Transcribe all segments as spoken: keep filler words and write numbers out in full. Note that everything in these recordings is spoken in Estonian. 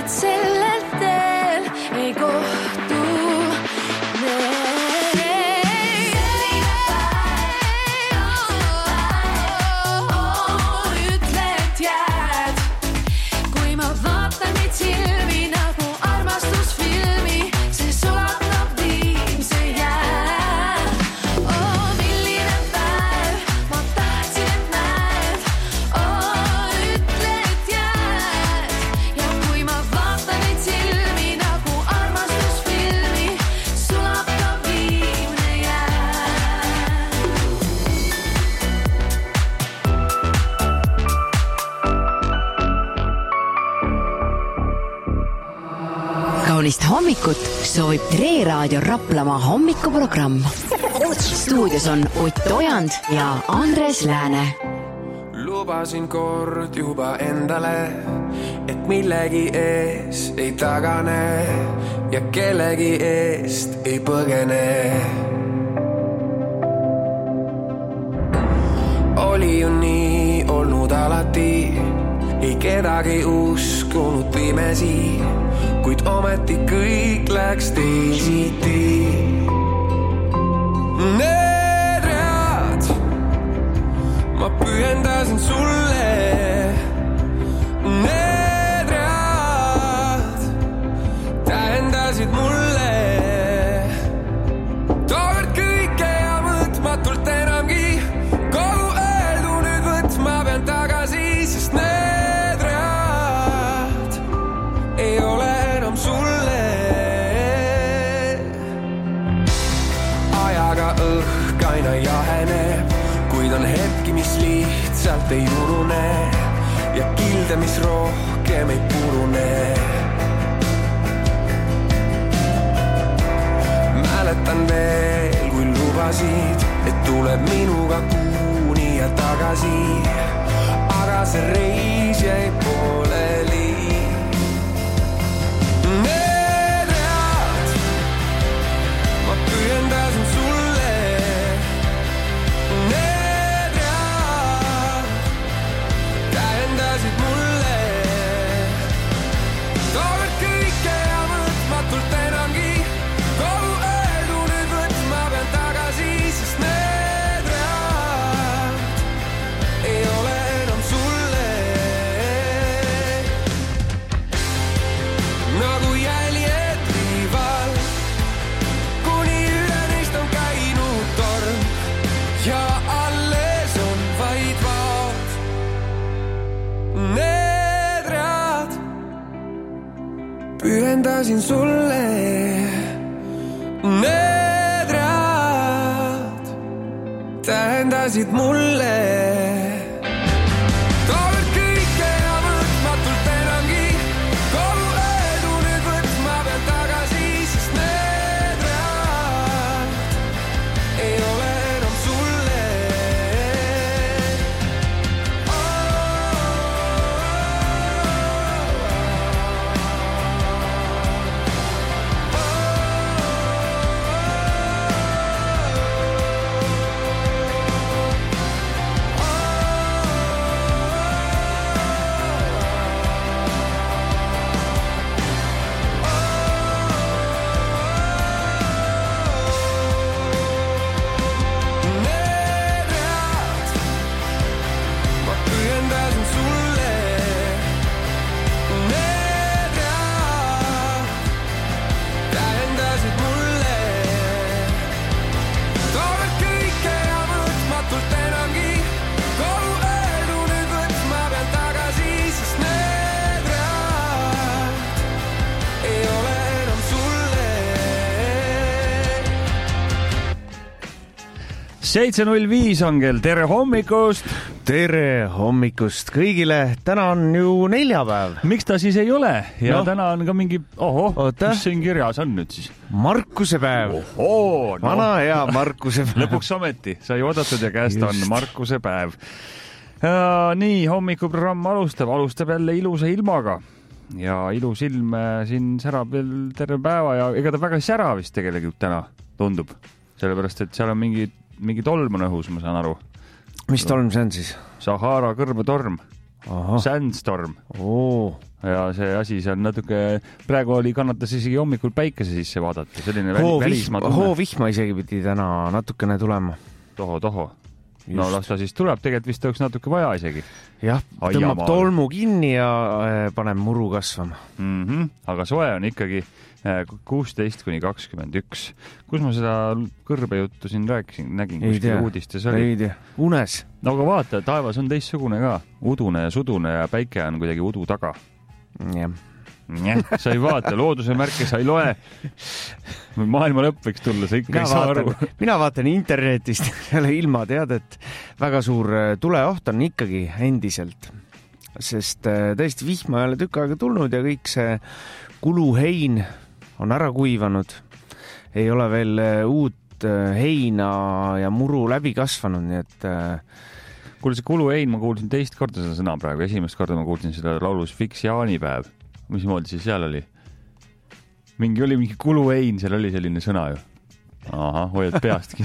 et sellel teel ei kohtu hommikut soovib Tre Raadio Raplamaa hommikuprogramm. Stuudios on Ott Ojand ja Andres Lääne. Lubasin kord juba endale, et millegi ees ei tagane ja kellegi eest ei põgene. Oli ju nii olnud alati, ei kedagi uskunud pimesi, kuid ometi kõik läks teisiti. Need read ma pühendasin sulle, need read tähendasid mulle tookord kõike ja mõtmatult enamgi. Kogu öeldu nüüd võtma pean tagasi, sest need read ei ole sulle. Ajaga õhk aina jaheneb, kuid on hetki, mis lihtsalt ei urune ja kilde, mis rohkem ei purune. Mäletan veel, kui lubasid, et tuleb minuga kuuni ja tagasi, aga see reis jäi pooleli. Need read ma pühendasin sulle, need read tähendasid mulle tookord kõike ja mõtmatult enamgi. Kogu öeldu nüüd võtma pean tagasi, sest need read ei ole enam sulle. Nagu jäljed liival, kuni üle neist on käinud torm ja alles on vaid vaad. Need read pühendasin sulle, need read tähendasid mulle. seitse null viis on kell, tere hommikust! Tere hommikust kõigile! Täna on ju neljapäev. Miks ta siis ei ole? Ja no. Täna on ka mingi... Oho, Oota. Mis siin kirjas on nüüd siis? Markuse päev. Ohoo, no. Vana hea Markuse päev. Lõpuks ometi, sai oodatud ja käest Just. on Markuse päev. Ja, nii, hommikuprogramm alustab, alustab jälle ilusa ilmaga. Ja ilus ilm siin särab veel terve päeva ja ega ta väga sära vist tegelikult täna tundub. Sellepärast, et seal on mingi mingi tolm on õhus, ma saan aru. Mis tolm see on siis? Sahara kõrbetorm Sandstorm. Oo. Ja see asi seal natuke, praegu oli kannatas isegi hommikul päikese sisse vaadata. Selline hoo, välismaa tunne. Hoo vihma isegi pidi täna natukene tulema. Toho, toho. Just. No las ta siis tuleb, tegelikult vist oleks natuke vaja isegi. Jah, tõmbab tolmu kinni ja paneb muru kasvama. Mm-hmm. Aga soe on ikkagi kuusteist kuni kakskümmend üks. Kus ma seda kõrbejuttu siin rääkisin, nägin, kuskil uudistes oli? Ei tea, unes. No aga vaata, taevas on teistsugune ka. Udune ja sudune ja päike on kuidagi udu taga. Jah. Ja, sa ei vaata, looduse märke sa ei loe. Maailma lõpp võiks tulla, sa ikka mina ei saa vaatan, aru. Mina vaatan internetist selle ilma teadet. Väga suur tuleoht on ikkagi endiselt, sest tõesti vihma ei ole tükk aega tulnud ja kõik see kuluhein on ära kuivanud. Ei ole veel uut heina ja muru läbi kasvanud, nii et kuule, see kuluhein, ma kuulsin teist korda seda sõna praegu. Esimest korda ma kuulsin seda laulus Fiks jaanipäev. Mismoodi siis seal oli? Mingi oli mingi kuluhein, seal oli selline sõna ju. Aha, hoiad peastki.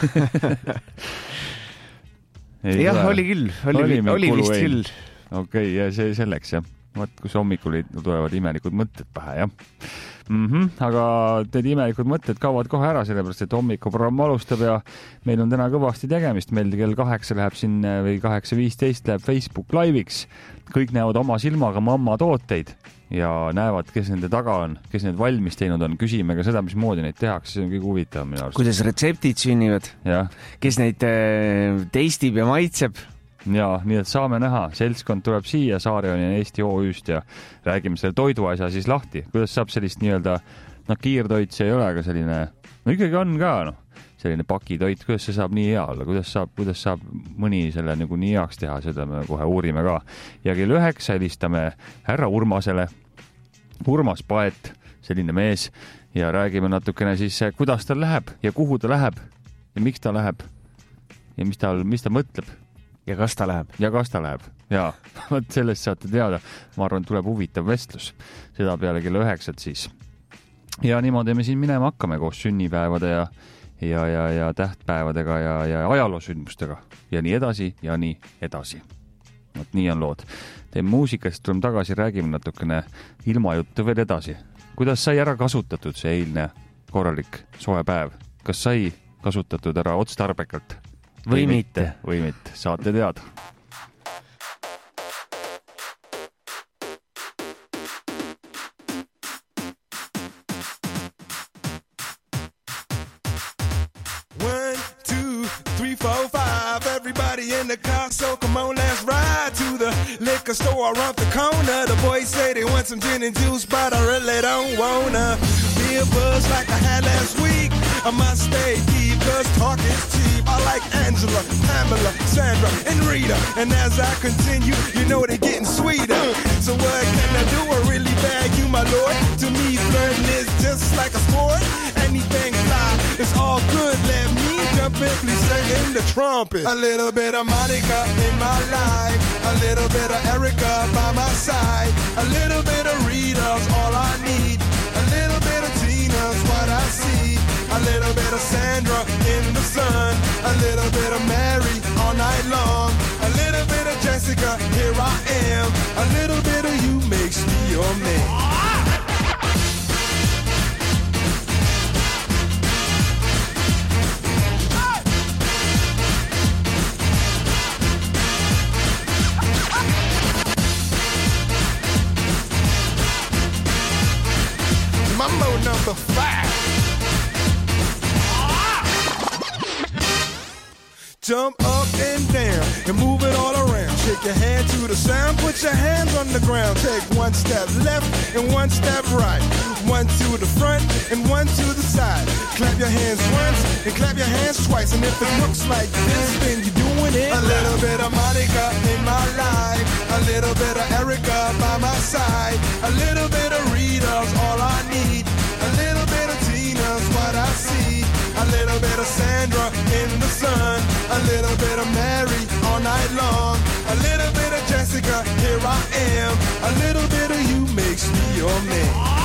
Jah, oli küll. Oli, oli, oli vist küll. Okei, okay, ja see selleks, jah. Vaat, kus hommikul tulevad imelikud mõtted pähe, jah. Mm-hmm, aga teed imelikud mõtted kaovad kohe ära, sellepärast, et hommikuprogramm alustab ja meil on täna kõvasti tegemist. Meil kell kaheksa läheb siin või kaheksa viisteist läheb Facebook live'iks. Kõik näevad oma silmaga mamma tooteid ja näevad, kes nende taga on, kes need valmis teinud on. Küsime ka seda, mismoodi neid tehakse, see on kõige huvitav minu arust. Kuidas retseptid sünnivad, ja. Kes neid teistib ja maitseb. Ja, nii et saame näha. Seltskond tuleb siia Saarjoni Eesti O Üst ja räägime selle toiduasja siis lahti. Kuidas saab sellist nii-öelda, no kiirtoit see ei ole, aga selline, no ikkagi on ka, noh, selline pakitoit, kuidas see saab nii hea olla, kuidas saab, kuidas saab mõni selle nagu nii heaks teha, seda me kohe uurime ka. Ja kell üheksa helistame härra Urmasele, Urmas Paet, selline mees, ja räägime natukene siis, kuidas ta läheb ja kuhu ta läheb ja miks ta läheb ja mis ta, mis ta mõtleb. Ja kas ta läheb? Ja kas ta läheb, jaa. Võt sellest saate teada. Ma arvan, tuleb huvitav vestlus. Seda peale kella üheksat siis. Ja niimoodi me siin minema hakkame koos sünnipäevade ja, ja, ja, ja tähtpäevadega ja, ja ajaloosündmustega. Ja nii edasi ja nii edasi. Võt nii on lood. Teeme muusikast, tuleme tagasi, räägime natukene ilmajuttu veel edasi. Kuidas sai ära kasutatud see eilne korralik soe päev? Kas sai kasutatud ära otstarbekalt? Või mitte. Või mitte. Saate teada. One, two, three, four, five. Everybody in the car, so come on, let's ride to the liquor store around the corner. The boys say they want some gin and juice, but I really don't wanna be a buzz like I had last week. I must stay deep, cause talk is cheap. I like Angela, Pamela, Sandra, and Rita. And as I continue, you know they're getting sweeter. So what can I do? I really bag you, my lord. To me, flirting is just like a sport. Anything fly, it's all good. Let me jump in, please sing the trumpet. A little bit of Monica in my life. A little bit of Erica by my side. A little bit of Rita's all I need. A little bit of Tina's what I see. A little bit of Sandra in the sun. A little bit of Mary all night long. A little bit of Jessica, here I am. A little bit of you makes me your man. Mambo number five. Jump up and down and move it all around. Shake your hand to the sound, put your hands on the ground. Take one step left and one step right. One to the front and one to the side. Clap your hands once and clap your hands twice. And if it looks like this, then you're doing it. A little bit of Monica in my life. A little bit of Erica by my side. A little bit of Rita's all I need. A little bit of Tina's what I see. A little bit of Sandra in the sun. A little bit of Mary all night long. A little bit of Jessica, here I am. A little bit of you makes me your man.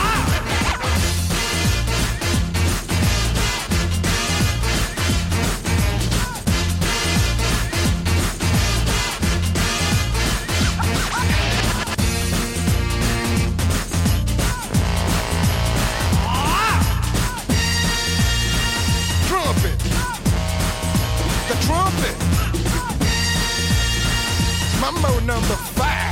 number five.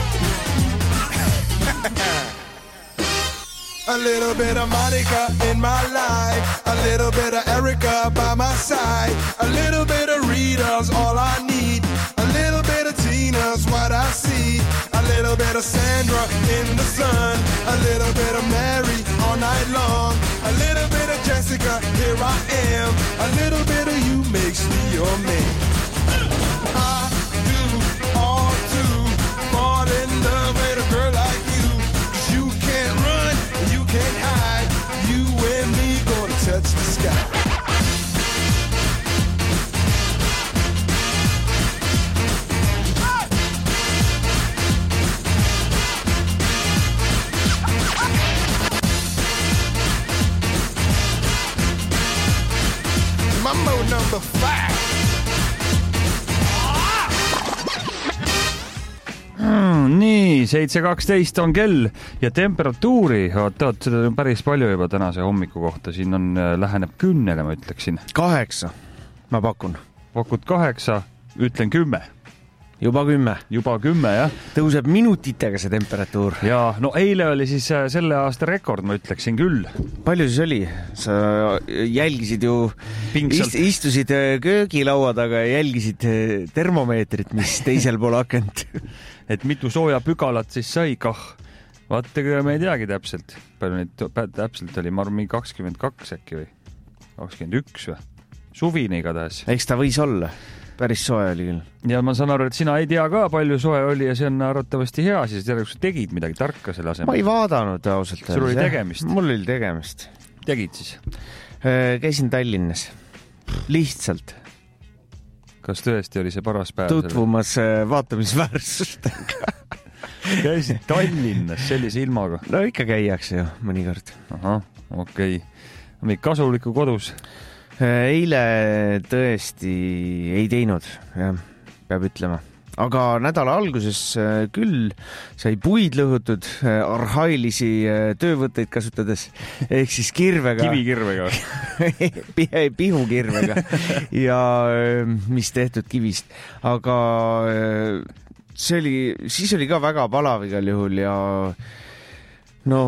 A little bit of Monica in my life, a little bit of Erica by my side, a little bit of Rita's all I need, a little bit of Tina's what I see, a little bit of Sandra in the sun, a little bit of Mary all night long, a little bit of Jessica, here I am, a little bit of you makes me your man. I do all to fall in love with a girl like you, 'cause you can't run, you can't hide, you and me gonna touch the sky. Mambo number five. Hmm, nii, seitse kaksteist on kell ja temperatuuri, oot, oot, seda on päris palju juba tänase hommiku kohta, siin on, läheneb kümnele, ma ütleksin. Kaheksa, ma pakun. Pakud kaheksa, ütlen kümme. Juba kümme. Juba kümme, jah. Tõuseb minutitega see temperatuur. Ja no eile oli siis selle aasta rekord, ma ütleksin küll. Palju siis oli? Sa jälgisid ju, ist, istusid köögilaua taga ja jälgisid termomeetrit, mis teisel pool akent. Et mitu sooja pügalat siis sai, kah. Vaata, me ei teagi täpselt. Palju neid täpselt oli, ma arvan, kakskümmend kaks äkki või kakskümmend üks või? Suvine igatahes. Eks ta võis olla. Päris soe oli küll. Ja ma saan aru, et sina ei tea ka palju soe oli ja see on arvatavasti hea, siis järelikult sa tegid midagi tarka selle asemel. Ma ei vaadanud ausalt. Sul oli tegemist? Mul oli tegemist. Tegid siis? Käisin Tallinnas. Lihtsalt. Kas tõesti oli see paras päev? Tutvumas vaatamisväärsustega. Käisid Tallinnas sellise ilmaga? No ikka käiakse ju mõnikord. Ahah, okei. Okay. Mingi kasuliku kodus? Eile tõesti ei teinud, jah, peab ütlema. Aga nädala alguses küll sai puid lõhutud arhailisi töövõtteid kasutades, ehk siis kirvega. Kivikirvega. Pihukirvega ja mis tehtud kivist. Aga see oli, siis oli ka väga palav igal juhul ja no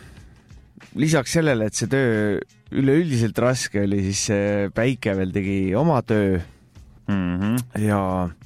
lisaks sellele, et see töö üleüldiselt raske oli, siis päike veel tegi oma töö mm-hmm. ja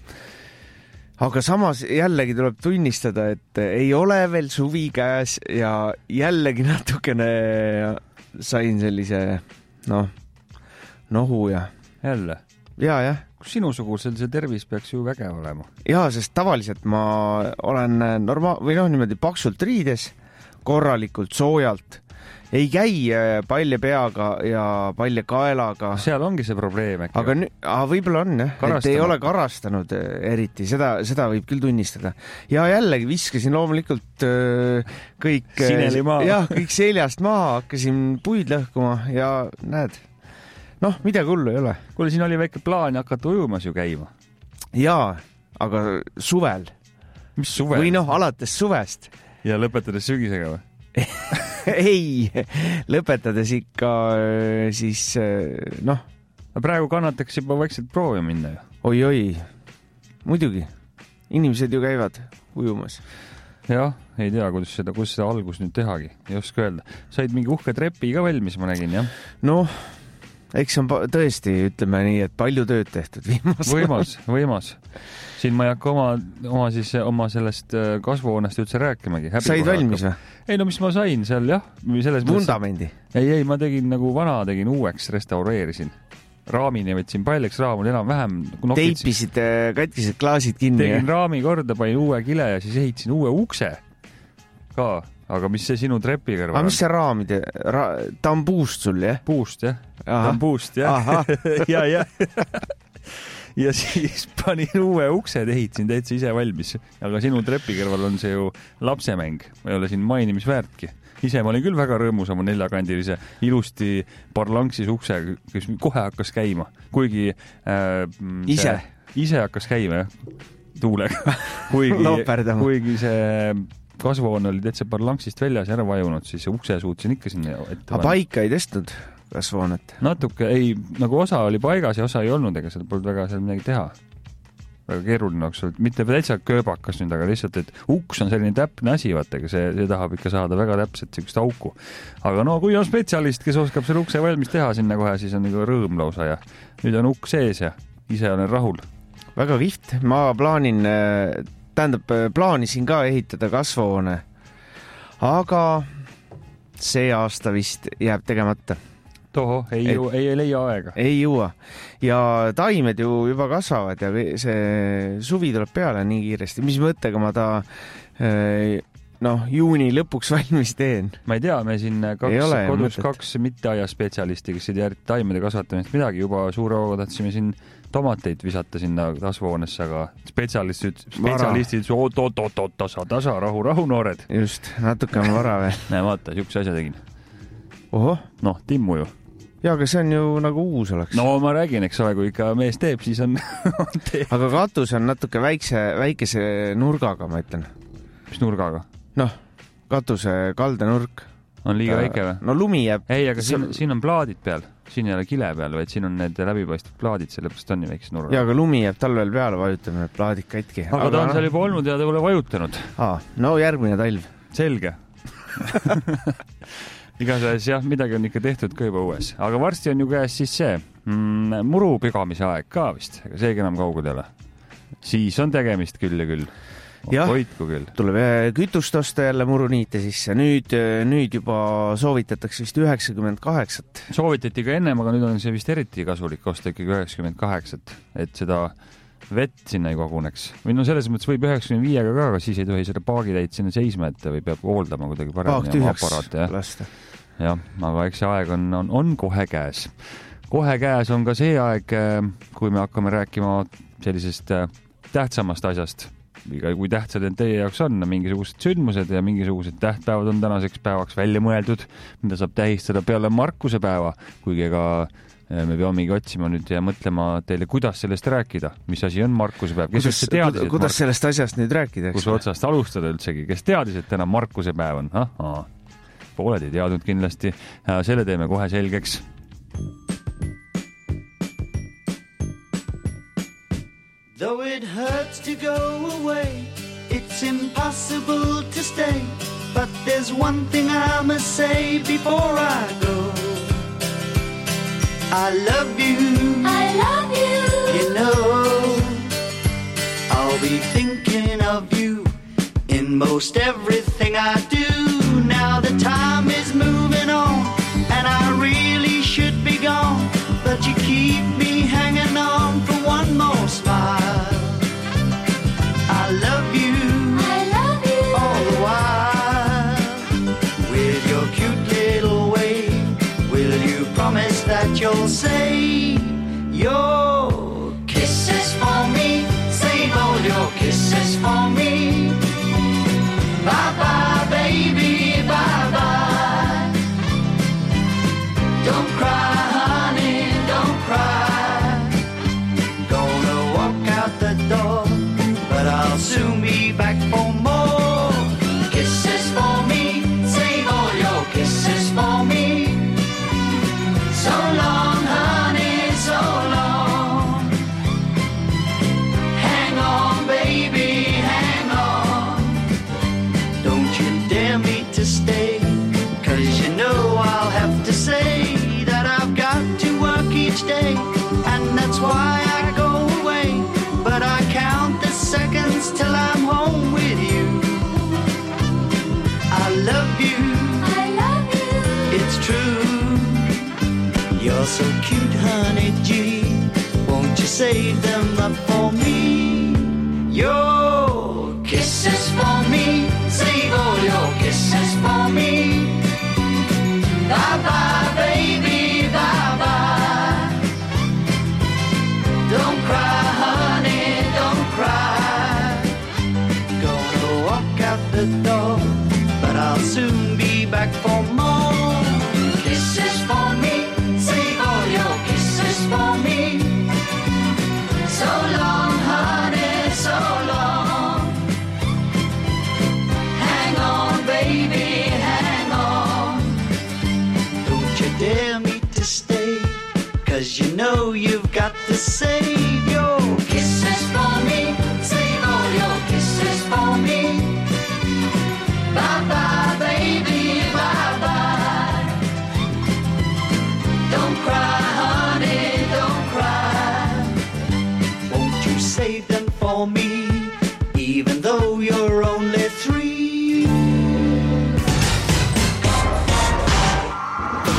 aga samas jällegi tuleb tunnistada, et ei ole veel suvi käes ja jällegi natukene sain sellise noh, nohu ja jälle? Ja, jah. Kus sinusugusel see tervis peaks ju vägev olema? Jaa, sest tavaliselt ma olen norma- või noh, niimoodi paksult riides, korralikult, soojalt. Ei käi palja peaga ja palja kaelaga. Seal ongi see probleem äkki. Aga nüüd, võib-olla on, jah. Et ei ole karastanud eriti, seda, seda võib küll tunnistada. Ja jällegi viskasin loomulikult kõik, jah, kõik seljast maha, hakkasin puid lõhkuma ja näed, noh, midagi hullu ei ole. Kuule, siin oli väike plaan hakata ujumas ju käima. Jaa, aga suvel. Mis suvel? Või noh, alates suvest. Ja lõpetades sügisega või? Ei, lõpetades ikka siis noh. Praegu kannataks juba vaikselt proovi minna ju. Oi, oi, muidugi. Inimesed ju käivad ujumas. Jah, ei tea, kuidas seda, kuidas seda algus nüüd tehagi. Ei oska öelda. Said mingi uhke trepi ka valmis, ma nägin, jah? Noh, eks on tõesti, ütleme nii, et palju tööd tehtud viimas. Võimas, võimas. Siin ma ei hakka oma, oma, siis, oma sellest kasvuhoonest üldse rääkimagi. Said valmis või? Ei, no mis ma sain seal, jah. Vundamendi? Ei, ei, ma tegin nagu vana, tegin uueks, restaureerisin. Raamini võtsin paljaks raamul enam-vähem. Teipisid katkised klaasid kinni? Tegin ja? Raami korda, panin uue kile ja siis ehitasin uue ukse ka. Aga mis see sinu trepi kõrval on? Aga mis see raamide? Ra... Ta on puust sul, jah? Puust, jah. Ta on puust, jah. ja, ja. Ja siis panin uue uksed, ehitasin täitsa ise valmis. Aga sinu trepi kõrval on see ju lapsemäng. Ma ei ole siin mainimisväärtki. Ise ma olin küll väga rõõmus oma neljakandilise ilusti parlanksis ukse, kes kohe hakkas käima. Kuigi äh, ise? Ise hakkas käima, jah. Tuulega. Kuigi, kuigi see kasvuhoone oli täitsa parlanksist väljas ja ära vajunud, siis ukse suutsin ikka sinna ette. Aga paika ei tõstnud kasvuhoonet? Natuke, ei, nagu osa oli paigas ja osa ei olnud, ega seal polnud väga seal midagi teha. väga keeruline oleks, mitte täitsa kööbakas nüüd, aga lihtsalt, et uks on selline täpne asi, vaata, see, see tahab ikka saada väga täpselt sellist auku. Aga no kui on spetsialist, kes oskab selle ukse valmis teha sinna kohe, siis on nagu rõõm lausa ja nüüd on ukk sees ja ise olen rahul. Väga kihvt. Ma plaanin, tähendab, plaanisin ka ehitada kasvuhoone, aga see aasta vist jääb tegemata. Toho, ei, et, ju, ei, ei leia aega. Ei jõua. Ja taimed ju juba kasvavad ja see suvi tuleb peale nii kiiresti. Mis mõttega ma ta noh, juuni lõpuks valmis teen? Ma ei tea, me siin kaks, ole, kodus kaks mitteaia spetsialisti, kes ei tea taimede kasvatamist midagi, juba suure hooga tahtsime siin tomateid visata sinna kasvuhoonesse, aga spetsialistid, spetsialistid, oot-oot-oot-oot, tasa, tasa, rahu, rahu, noored. Just, natuke on vara veel. Näe, vaata, siukse asja tegin. Oho. Noh, Timmu ju. Ja, aga see on ju nagu uus oleks. No ma räägin, eks ole, kui ikka mees teeb, siis on teeb. Aga katus on natuke väikse, väikese nurgaga, ma ütlen. Mis nurgaga? Noh, katuse kaldenurk. On liiga Ta, väike või? No lumi jääb. Ei, aga siin, siin on plaadid peal. Siin ei ole kile peal, vaid siin on need läbipaistvad plaadid, sellepärast on nii väikse nurga. Ja, aga lumi jääb talvel peale, vajutame need plaadid katki. Aga, aga ta on no... seal juba olnud ja ta pole vajutanud. Aa, no järgmine talv. Selge. Igatahes jah, midagi on ikka tehtud ka juba uues. Aga varsti on ju käes siis see mm, muru pigamise aeg ka vist, aga seegi enam kaugud ei ole. Siis on tegemist küll ja küll. Jah, hoidku küll. Tuleb kütust osta jälle muruniite sisse. Nüüd, nüüd juba soovitatakse vist üheksakümmend kaheksat. Soovitati ka ennem, aga nüüd on see vist eriti kasulik osta ikkagi üheksakümmend kaheksat, et seda vett sinna ei koguneks. Või no selles mõttes võib üheksakümmend viiega ka, aga siis ei tohi seda paagitäit sinna seisma, et või peab hooldama kuidagi paremini. Paak tühjaks ja lasta. Jah, aga eks see aeg on, on, on kohe käes. Kohe käes on ka see aeg, kui me hakkame rääkima sellisest tähtsamast asjast. Kui tähtsad need teie jaoks on, mingisugused sündmused ja mingisugused tähtpäevad on tänaseks päevaks välja mõeldud, mida saab tähistada peale Markuse päeva, kuigi ega me peamegi otsima nüüd ja mõtlema teile, kuidas sellest rääkida, mis asi on Markuse päev. Kes kuidas, teadis, kuidas Mark... sellest asjast nüüd rääkida? Kus otsast alustada üldsegi? Kes teadis, et täna Markuse päev on? Aha. Pooled ei teadnud kindlasti. Selle teeme kohe selgeks. Though it hurts to go away, it's impossible to stay. But there's one thing I must say before I go. I love you. I love you. You know, I'll be thinking of you in most everything I do. Now the time is moving on, and I really should be gone. But you keep me hanging on for one more smile. I love you. I love you. All the while. With your cute little way, will you promise that you'll save your kisses for me? Save all your kisses for me. Bye-bye, baby, bye-bye. Don't cry, honey, don't cry. Gonna walk out the door, but I'll soon be back for more. Kisses for me, save all your kisses for me. So long, honey, so long. Hang on, baby, hang on. Don't you dare me to stay, 'cause you know I'll have to say that I've got to work each day, and that's why I go away. But I count the seconds till I'm home with you. I love you. I love you. It's true. You're so cute, honey G. Won't you save them up for me? Your kisses for me. Save all your kisses for me. Bye-bye, baby, bye-bye. Don't cry, honey, don't cry. Gonna walk out the door, but I'll soon be back for more. Kisses for me, save all your kisses for me. So long, honey, so long. Hang on, baby, hang on. Don't you dare me to stay, 'cause you know you've got to save your kisses for me.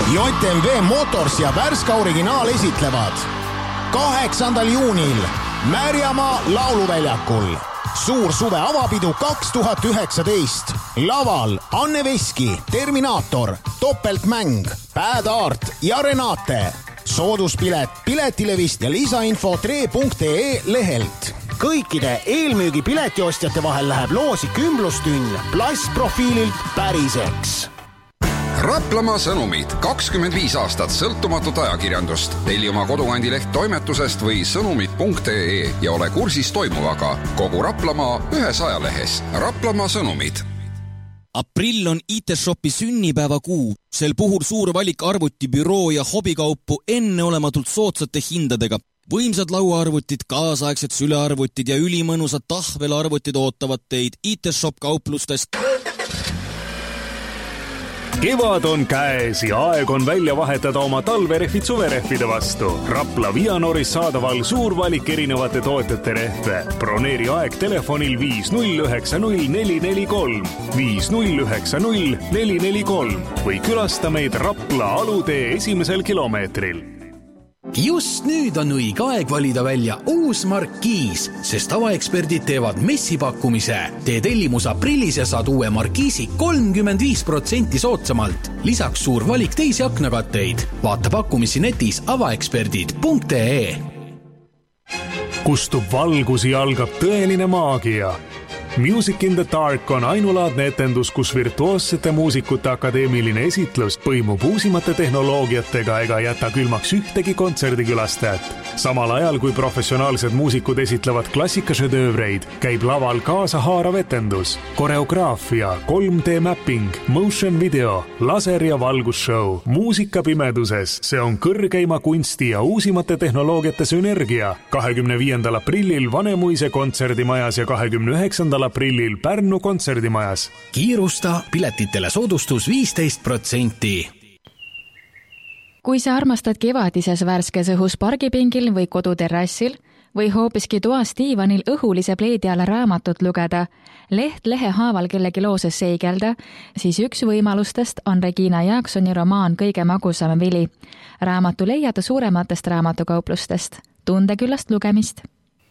J M W Motors ja Värska Originaal esitlevad kaheksandal juunil Märjamaa lauluväljakul. Suur suve avapidu kaks tuhat üheksateist. Laval Anne Veski, Terminaator, Topeltmäng, Bad Art ja Renate. Sooduspilet Piletilevist ja lisainfo tre punkt ee lehelt. Kõikide eelmüügi piletiostjate vahel läheb loosi kümblustünn plastprofiililt päriseks. Raplamaa sõnumid, kakskümmend viis aastat sõltumatut ajakirjandust. Telli oma kodukandi-leht toimetusest või sõnumid punkt ee ja ole kursis toimuvaga. Kogu Raplamaa ühes ajalehes. Raplamaa sõnumid. Aprill on I T-shopi sünnipäeva kuu. Sel puhul suur valik arvuti, büroo ja hobikaupu enneolematult soodsate hindadega. Võimsad lauaarvutid, kaasaegsed sülearvutid ja ülimõnusad tahvelarvutid ootavad teid I T-shop kauplustest. Kevad on käes ja aeg on välja vahetada oma talverehvid suverehvide vastu. Rapla Vianoris saadaval suur valik erinevate tootjate rehve. Broneeri aeg telefonil viis null üheksa null neli neli kolm, viis null üheksa null neli neli kolm või külasta meid Rapla alutee esimesel kilomeetril. Just nüüd on õige aeg valida välja uus Markiis, sest avaeksperdid teevad messipakkumise. Tee tellimus aprillis ja saad uue Markiisi kolmkümmend viis protsenti soodsamalt. Lisaks suur valik teisi aknakatteid. Vaata pakkumisi netis avaeksperdid punkt ee. Kustub valgus ja algab tõeline maagia. Music in the Dark on ainulaadne etendus, kus virtuoossete muusikute akadeemiline esitlus põimub uusimate tehnoloogiatega ega jäta külmaks ühtegi kontserdikülastajat. Samal ajal, kui professionaalsed muusikud esitlevad klassikašedöövreid, käib laval kaasahaarav etendus, koreograafia, kolm D mapping, motion video, laser ja valgusshow, muusika pimeduses. See on kõrgeima kunsti ja uusimate tehnoloogiate sünergia. kahekümne viiendal aprillil Vanemuise kontserdimajas ja kahekümne üheksandal aprillil Pärnu kontserdimajas. Kiirusta, piletitele soodustus viisteist protsenti. Kui sa armastad kevadises värskes õhus pargipingil või koduterrassil või hoopiski toas diivanil õhulise pleedi alla raamatut lugeda, leht lehe haaval kellegi looses seigelda, siis üks võimalustest on Regina Jaaksoni romaan Kõige magusam vili. Raamatu leiad suurematest raamatukauplustest. Tundeküllast lugemist.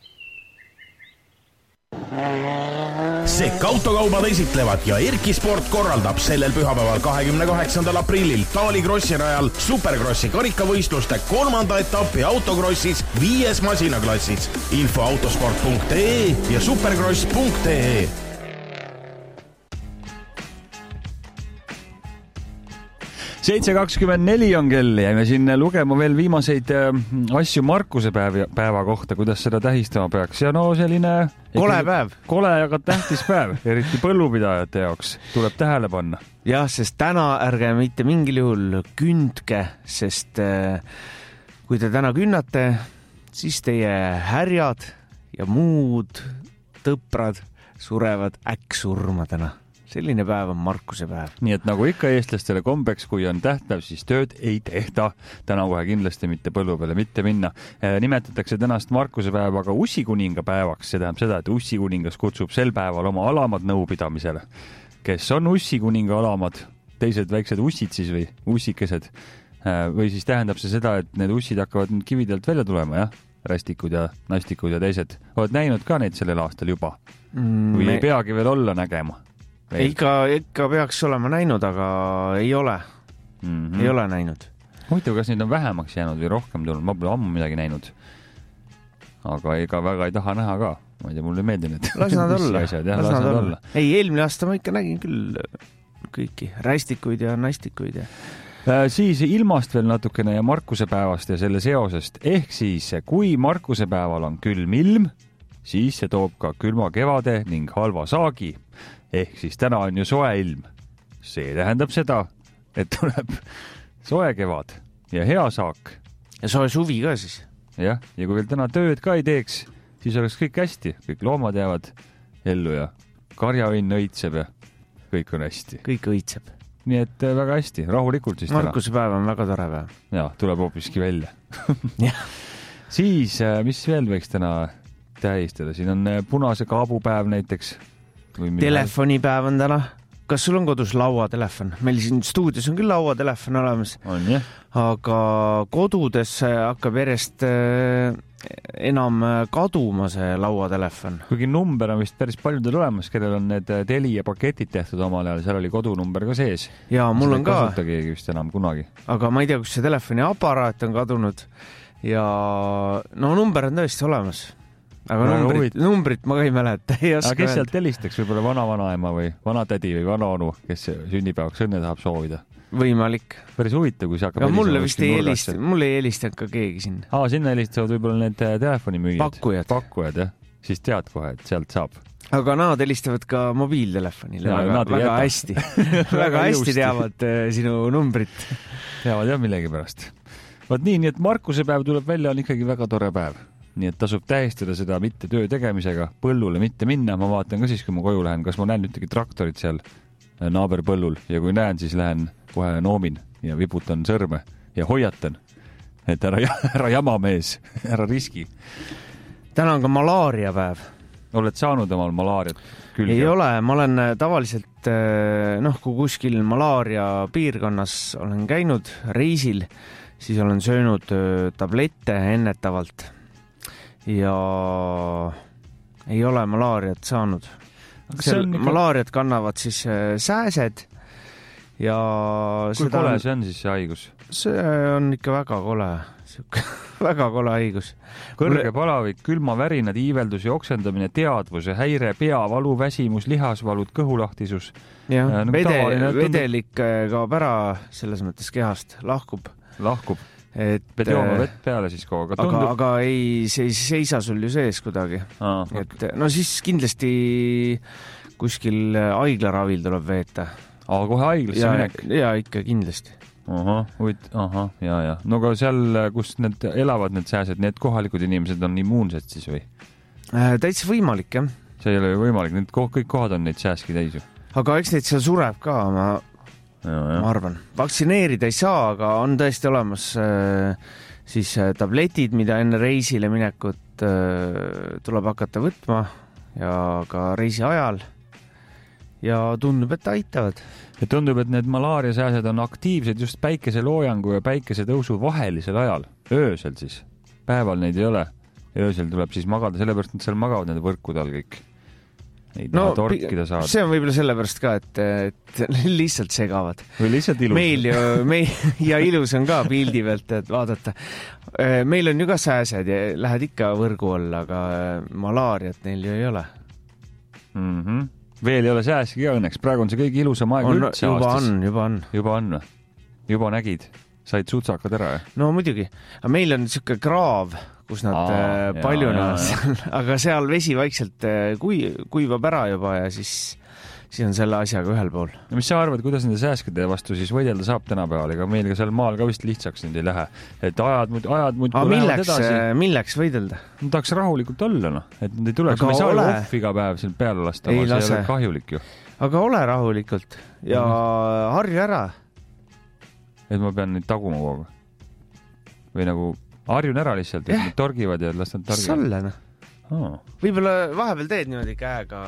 Sekk autokaubad esitlevad ja Erki Sport korraldab sellel pühapäeval kahekümne kaheksandal aprillil Taali Krossi rajal Superkrossi karikavõistluste kolmanda etapi autokrossis viies masinaklassis. Info autosport punkt ee ja superkross punkt ee. seitse kakskümmend neli on kell, jäime sinna lugema veel viimaseid asju Markuse päeva, päeva kohta, kuidas seda tähistama peaks. Ja no selline kole päev. Kole, aga tähtis päev, eriti põllupidajate jaoks tuleb tähele panna. Jah, sest täna ärge mitte mingil juhul kündke, sest kui te täna künnate, siis teie härjad ja muud tõprad surevad äkksurma täna. Selline päev on Markuse päev. Nii et nagu ikka eestlastele kombeks, kui on tähtpäev, siis tööd ei tehta. Täna kohe kindlasti mitte põllu peale mitte minna. Nimetatakse tänast Markuse päeva ka ussikuninga päevaks. See tähendab seda, et ussikuningas kutsub sel päeval oma alamad nõupidamisele. Kes on ussikuninga alamad? Teised väiksed ussid siis või ussikesed? Või siis tähendab see seda, et need ussid hakkavad kividelt välja tulema, jah? Rästikud ja nastikud ja teised. Oled näinud ka neid sellel aastal juba? Või mm, ei peagi veel olla nägema? Ikka, ikka peaks olema näinud, aga ei ole. Mm-hmm. Ei ole näinud. Huvitav, kas neid on vähemaks jäänud või rohkem tulnud? Ma pole ammu midagi näinud. Aga ega väga ei taha näha ka. Ma ei tea, mulle meeldin, et las nad olla. Asjad, jah, las nad olla. Ei, eelmine aasta ma ikka nägin küll kõiki rästikuid ja nastikuid. Ja... Siis ilmast veel natukene ja Markuse päevast ja selle seosest. Ehk siis, kui Markuse päeval on külm ilm, siis see toob ka külma kevade ning halva saagi. Ehk siis täna on ju soe ilm. See tähendab seda, et tuleb soe kevad ja hea saak. Ja soe suvi ka siis. Jah, ja kui veel täna tööd ka ei teeks, siis oleks kõik hästi. Kõik loomad jäävad ellu ja karjaõnn õitseb ja kõik on hästi. Kõik õitseb. Nii et väga hästi, rahulikult siis täna. Markuse päev on väga tore päev. Ja, tuleb hoopiski välja. Siis, mis veel võiks täna tähistada? Siin on punase kaabu päev näiteks. Telefonipäev on täna. kas sul on kodus lauatelefon? Meil siin stuudios on küll lauatelefon olemas, on, jah. Aga kodudes hakkab järjest enam kaduma see lauatelefon. Kuigi number on vist päris paljudel olemas, kellel on need Telia paketid tehtud omal ajal, seal oli kodunumber ka sees. Ja mul on ka. Kasuta keegi vist enam kunagi. Aga ma ei tea, kus see telefoni aparaat on kadunud ja no number on tõesti olemas. Aga no, numbrit, numbrit ma ka ei mäleta. Ei aga kes sealt helistaks, võib-olla vana-vanaema või vanatädi või vanaonu, kes sünnipäevaks õnne tahab soovida? Võimalik. Päris huvitav, kui see hakkab... Ja mulle vist ei helista, mulle ei helistanud ka keegi sinna. Aa, sinna helistavad võib-olla need telefonimüüjad. Pakkujad. Pakkujad, jah. Siis tead kohe, et sealt saab. Aga nad helistavad ka mobiiltelefonile. Ja, väga, väga hästi. väga hästi teavad sinu numbrit. Teavad jah millegi pärast. Vaat nii, nii et Markuse päev tuleb välja, on ikkagi väga tore päev. Nii et tasub tähistada seda mitte töö tegemisega, põllule mitte minna. Ma vaatan ka siis, kui ma koju lähen, kas ma näen ühtegi traktorit seal naaberpõllul ja kui näen, siis lähen kohe noomin ja viputan sõrme ja hoiatan, et ära, ära jama mees, ära riski. Täna on ka malaariapäev. Oled saanud omal malaariat külge? Ei ole, ma olen tavaliselt, noh, kui kuskil malaaria piirkonnas olen käinud reisil, siis olen söönud tablette ennetavalt ja ei ole malaariat saanud. Seal ikka... malaariat kannavad siis sääsed ja kui seda kole on... see on siis see haigus? See on ikka väga kole, väga kole haigus. Kõrge palavik, külmavärinad, iiveldus ja oksendamine, teadvuse, häire, peavalu, väsimus, lihasvalud, kõhulahtisus. Ja, no, vede, vedelik kaob ära selles mõttes kehast, lahkub. Lahkub. Et, pead jooma vett peale siis kogu aeg. Tundub... Aga, aga ei, see ei seisa sul ju sees kuidagi. Aa, et, no siis kindlasti kuskil haiglaravil tuleb veeta. Aga kohe haiglasse ja, minek? Ja ikka kindlasti. Aha, uit, aha, ja, ja. No aga seal, kus need elavad need sääsed, need kohalikud inimesed on immuunsed siis või? Äh, täitsa võimalik, jah. See ei ole ju võimalik, need kõik kohad on neid sääski täis ju. Aga eks neid seal sureb ka, ma... Ja, ja. Ma arvan. Vaktsineerida ei saa, aga on tõesti olemas äh, siis äh, tabletid, mida enne reisile minekut äh, tuleb hakata võtma ja ka reisi ajal. Ja tundub, et aitavad. Ja tundub, et need malaariasääsed on aktiivsed just päikeseloojangu ja päikesetõusu vahelisel ajal. Öösel siis. Päeval neid ei ole. Öösel tuleb siis magada, sellepärast nad seal magavad need võrkud all kõik. Ei no, torkida saada. See on võib-olla sellepärast ka, et, et lihtsalt segavad. Või lihtsalt ilus. Meil ju, meil, ja ilus on ka pildi pealt, et vaadata. Meil on ju ka sääsed ja lähed ikka võrgu alla, aga malaariat neil ju ei ole. Mm-hmm. Veel ei ole sääski ka õnneks. Praegu on see kõige ilusam aeg on, üldse juba aastas. On, juba on. Juba on. Juba nägid. Said sutsakad ära. No muidugi. Aga meil on siuke kraav, kus nad Aa, paljunevad. Aga seal vesi vaikselt kui, kuivab ära juba ja siis, siis on selle asjaga ühel pool. No mis sa arvad, kuidas nende sääskide vastu siis võidelda saab tänapäeval? Ega meil ka seal maal ka vist lihtsaks nüüd ei lähe. Et ajad muid, ajad muid Aga milleks, milleks võidelda? No tahaks rahulikult olla, no. Et nad ei tuleks. Me ei saa ole... off iga päev siin peale lasta. Ei lase. See ei ole kahjulik ju. Aga ole rahulikult ja mm-hmm. harju ära. Et ma pean neid taguma kogu. Või nagu harjun ära lihtsalt, et nad torgivad ja las nad torgivad. Sallena. Oh. Võib-olla vahepeal teed niimoodi käega.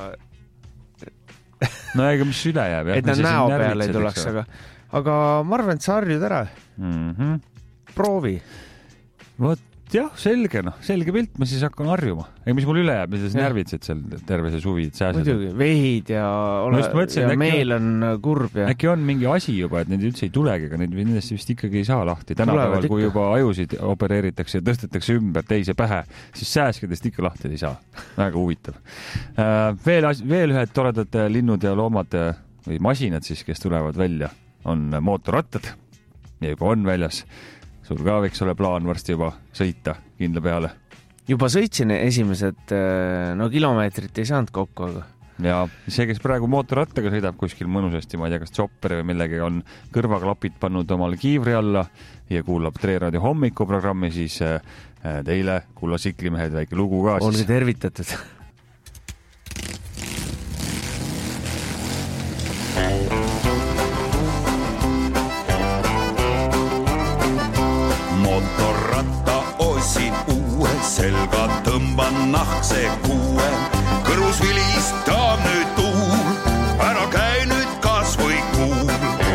No ega mis üle jääb. Et nad näo peale ei tuleks, aga, aga ma arvan, et sa harjud ära. Mm-hmm. Proovi. Vot jah, selge, noh, selge pilt, ma siis hakkan harjuma. Ega mis mul üle jääb, mis närvitsed seal terve see suvi, sääsed. Muidugi, vehid ja, ole, no mõtlesin, ja meel on kurb. Ja... Äkki on mingi asi juba, et need üldse ei tulegi, aga neid nendest vist ikkagi ei saa lahti. Tänapäeval, kui juba ajusid opereeritakse ja tõstetakse ümber teise pähe, siis sääskedest ikka lahti ei saa. Väga huvitav. Veel, veel ühed toredad linnud ja loomad või masinad siis, kes tulevad välja, on mootorrattad ja juba on väljas. Sul ka võiks ole plaan varsti juba sõita kindla peale. Juba sõitsin esimesed, no kilomeetrit ei saanud kokku, aga... Ja see, kes praegu mootorrattaga sõidab kuskil mõnusasti, ma ei tea, kas chopperi või millegagi on kõrvaklapid pannud omale kiivri alla ja kuulab Tre Raadio hommikuprogrammi, siis teile, kulla siklimehed, väike lugu ka. Olge tervitatud. Motorratta osin uue, selga tõmban nahkse kuue. Kõrus vilistab nüüd tuul, ära käi nüüd ka tuul.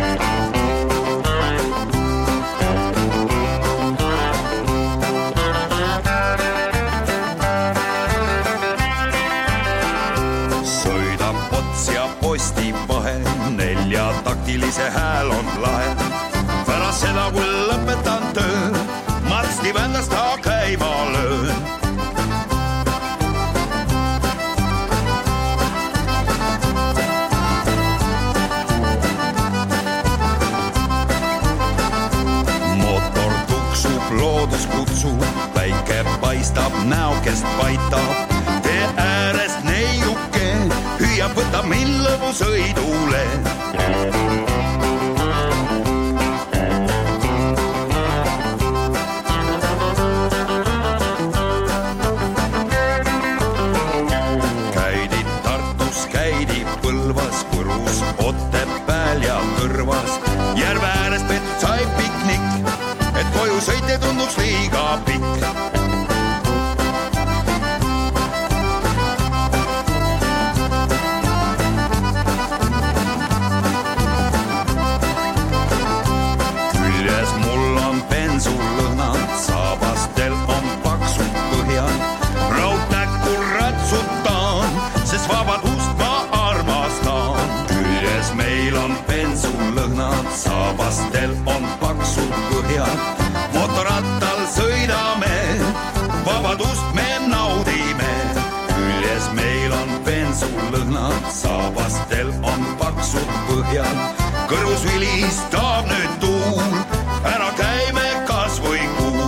Sõidab Pots ja Posti vahel, nelja taktilise hääl on lahe. Pärast seda, kui lõpetan töö, Matsti vändast ta käima löön. Motor tuksub, loodus kutsub, päike paistab, näokest paitab. Tee äärest neiuke, hüüab, võta mind lõbusõidule. Käidi Tartus, käidi Põlvas, Võrus, Otepääl ja Tõrvas. Järve äärest peetud sai piknik, et koju sõit ei tunduks liiga pikk. Bensulõhnad, saabastel on paksud põhjad. Raudnäkku ratsutan, sest vabadust ma armastan. Küljes meil on bensulõhnad, saabastel on paksud põhjad. Motorrattal sõidame, vabadust me naudime. Küljes meil on bensulõhnad, saabastel on paksud põhjad. Kõrvus vilistab nüüd tuul, ära käime kas või kuul.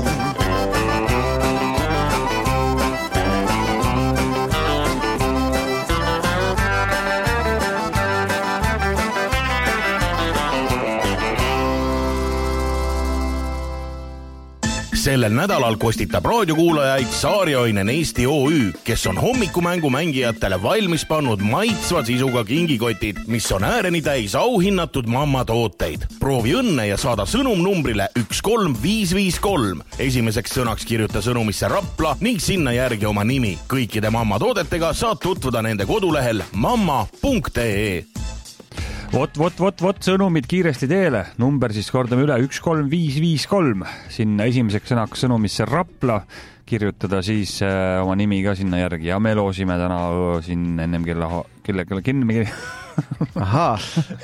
Sellel nädalal kostitab raadiokuulajaid Saarioinen Eesti O Ü, kes on hommikumängu mängijatele valmis pannud maitsva sisuga kingikotid, mis on ääreni täis auhinnatud mamma tooteid. Proovi õnne ja saada sõnum numbrile üks kolm viis viis kolm. Esimeseks sõnaks kirjuta sõnumisse Rapla ning sinna järgi oma nimi. Kõikide mamma toodetega saad tutvuda nende kodulehel mamma punkt ee. Vot, vot, vot, vot, sõnumid kiiresti teele. Number siis kordame üle üks kolm viis viis kolm. Sinna esimeseks sõnaks sõnumisse Rapla. Kirjutada siis äh, oma nimi ka sinna järgi. Ja me loosime täna öö, siin ennem kella, kelle, kelle kinni. Ahaa.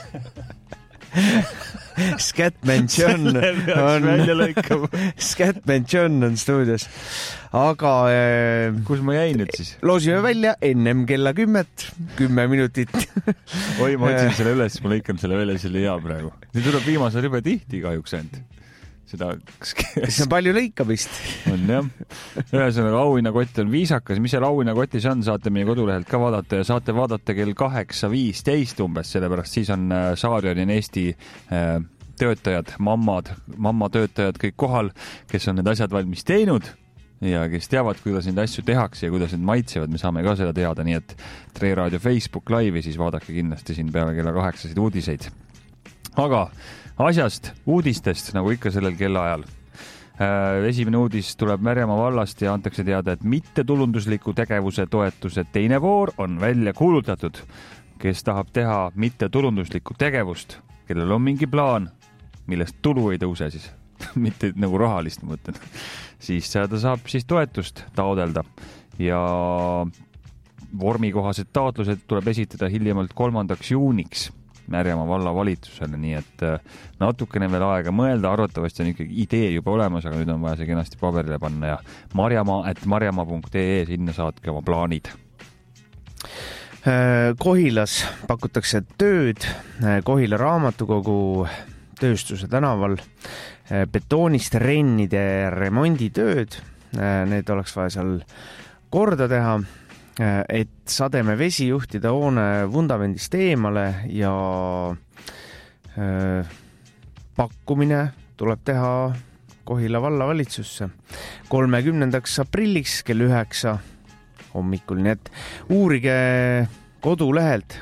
Scatman John on, Scatman John on stuudios. Aga äh, kus ma jäin nüüd siis? Loosime välja ennem kella kümmet, kümme minutit. Oi, ma otsin selle üles, ma lõikan selle välja, see oli hea praegu. Nüüd tuleb viimasel juba tihti kahjuks end. Seda... See on palju lõikamist. On jah. Ühesõnaga auhinnakott on viisakas. Mis seal auhinnakotis on, saate meie kodulehelt ka vaadata ja saate vaadata kell kaheksa viisteist umbes, sellepärast siis on Saarioinen Eesti töötajad, mammad, mamma töötajad kõik kohal, kes on need asjad valmis teinud ja kes teavad, kuidas neid asju tehakse ja kuidas need maitsevad, me saame ka seda teada, nii et Tre Raadio Facebook live'i siis vaadake kindlasti siin peale kella kaheksasid uudiseid. Aga asjast, uudistest, nagu ikka sellel kellaajal. Esimene uudis tuleb Märjamaa vallast ja antakse teada, et mittetulundusliku tegevuse toetuse teine voor on välja kuulutatud. Kes tahab teha mittetulunduslikku tegevust, kellel on mingi plaan, millest tulu ei tõuse siis, mitte nagu rahalist mõtlen, siis ta saab siis toetust taodelda ja vormikohased taotlused tuleb esitada hiljemalt kolmandaks juuniks Märjamaa valla valitsusele, nii et natukene veel aega mõelda, arvatavasti on ikkagi idee juba olemas, aga nüüd on vaja see kenasti paberile panna ja marjamaa et marjamaa punkt ee, sinna saadki oma plaanid. Kohilas pakutakse tööd Kohila raamatukogu tööstuse tänaval, betoonist rennide remonditööd, need oleks vaja seal korda teha, et sademe vesi juhtida hoone vundamendist eemale ja pakkumine tuleb teha Kohila vallavalitsusse kolmekümnendaks aprilliks kell üheksa hommikul, nii et uurige kodulehelt,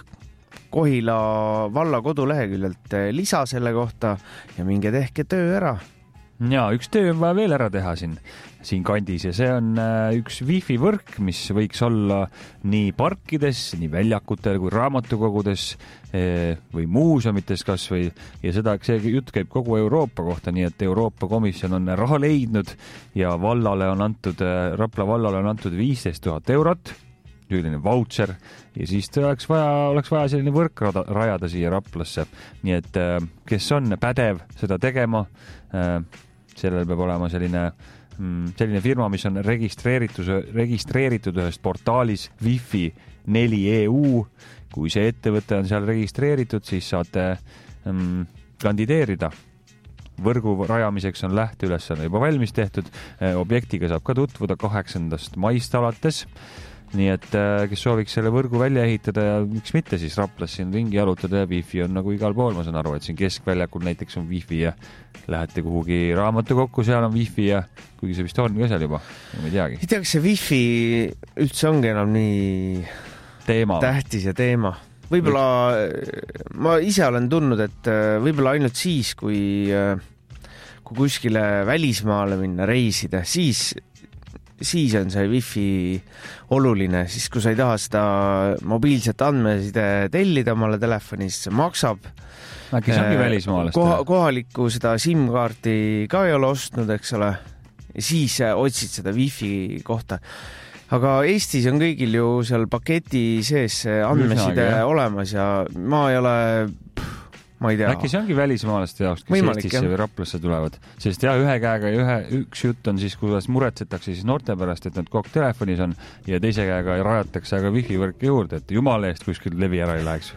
Kohila valla koduleheküljelt lisa selle kohta ja minge tehke töö ära. Ja üks töö on vaja veel ära teha siin, siin kandis ja see on üks wifi võrk, mis võiks olla nii parkides, nii väljakutel kui raamatukogudes või muuseumites kas või ja seda, see jutt käib kogu Euroopa kohta, nii et Euroopa Komisjon on raha leidnud ja vallale on antud, Rapla vallale on antud viisteist tuhat eurot, selline vautšer ja siis oleks vaja, oleks vaja selline võrk rajada siia Raplasse. Nii et kes on pädev seda tegema, sellel peab olema selline, selline firma, mis on registreeritud, registreeritud ühest portaalis Wi-Fi neli E U. Kui see ettevõte on seal registreeritud, siis saate mm, kandideerida. Võrgu rajamiseks on lähteülesanne juba valmis tehtud. Objektiga saab ka tutvuda kaheksandast maist alates. Nii et kes sooviks selle võrgu välja ehitada ja miks mitte siis Raplas siin ringi jalutada ja Wi-Fi on nagu igal pool, ma saan aru, et siin keskväljakul näiteks on Wi-Fi ja lähete kuhugi raamatu kokku, seal on Wi-Fi ja kuigi see vist on ka seal juba, ma ei teagi. Ei tea, kas see Wi-Fi üldse ongi enam nii teema. Tähtis ja teema. Võib-olla ma ise olen tundnud, et võib-olla ainult siis, kui, kui kuskile välismaale minna reisida, siis siis on see Wi-Fi oluline, siis kui sa ei taha seda mobiilset andmeside tellida omale telefonis, see maksab. Äkki see ongi välismaalast? Koha, kohalikku seda SIM-kaarti ka ei ole ostnud, eks ole, siis otsid seda Wi-Fi kohta. Aga Eestis on kõigil ju seal paketi sees andmeside Üsnagi, olemas ja ma ei ole... Ma ei tea. Äkki see ongi välismaalaste jaoks, kes Võimalik, Eestisse või Raplasse tulevad. Sest jah, ühe käega ja ühe, üks jutt on siis, kuidas muretsetakse siis noorte pärast, et nad kogu telefonis on ja teise käega rajatakse aga wifi võrke juurde, et jumala eest kuskil levi ära ei läheks.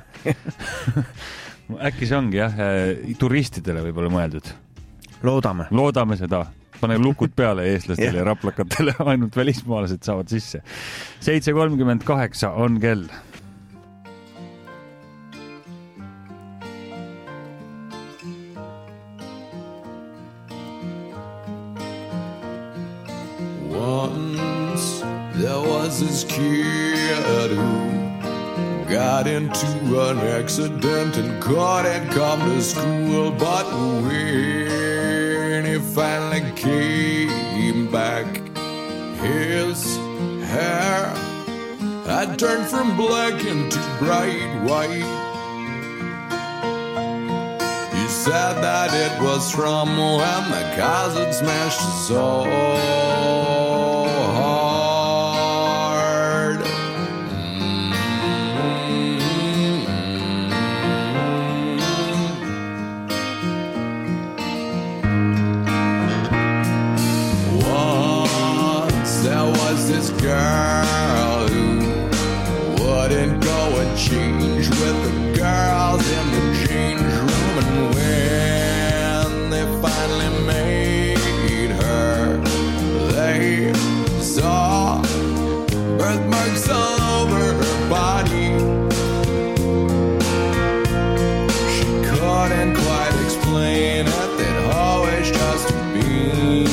Äkki see ongi jah, turistidele võib-olla mõeldud. Loodame. Loodame seda. Pane lukud peale eestlastele ja raplakatele, ainult välismaalased saavad sisse. seitse kolmkümmend kaheksa on kell. Once there was this kid who got into an accident and couldn't come to school, but when he finally came back, his hair had turned from black into bright white. He said that it was from when the cars had smashed his soul. This girl who wouldn't go and change with the girls in the change room, and when they finally made her, they saw birthmarks all over her body. She couldn't quite explain it, they'd always just been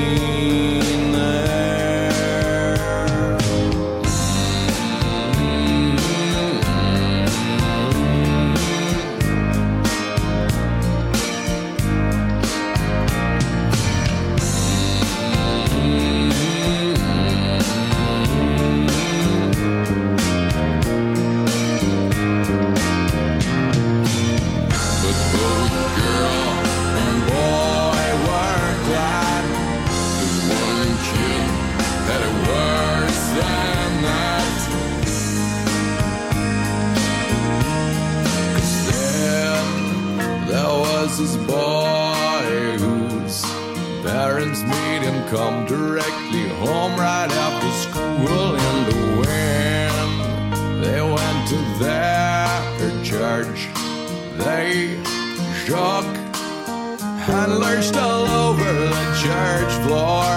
this boy whose parents made him come directly home right after school, and when they went to their church, they shook and lurched all over the church floor.